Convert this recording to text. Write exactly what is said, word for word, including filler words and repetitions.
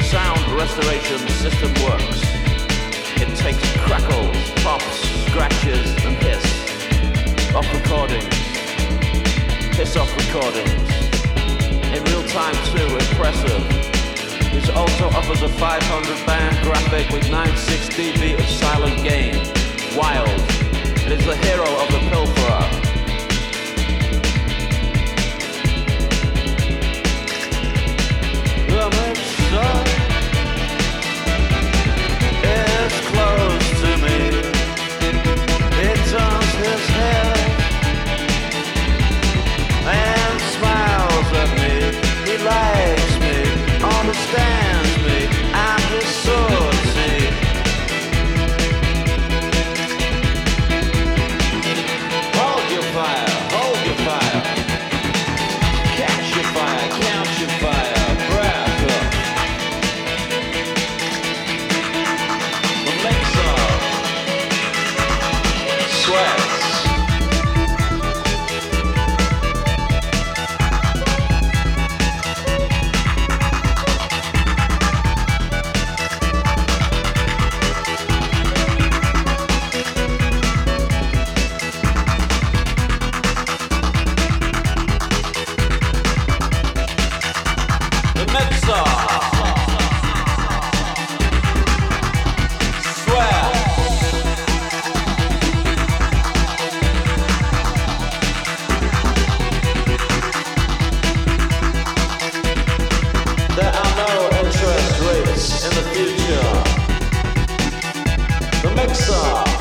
sound restoration system works. It takes crackles, pops, scratches, and hiss off recordings. Hiss off recordings. In real time too, impressive. It also offers a five hundred band graphic with ninety-six decibels of silent gain. Wild. It is the hero of the pilferer. The mixer is close to me. He turns his head and smiles at me. He likes me, understands me. I'm his sword, see. Hold your fire, hold your fire. Catch your fire, count your fire. In the future, the mixer.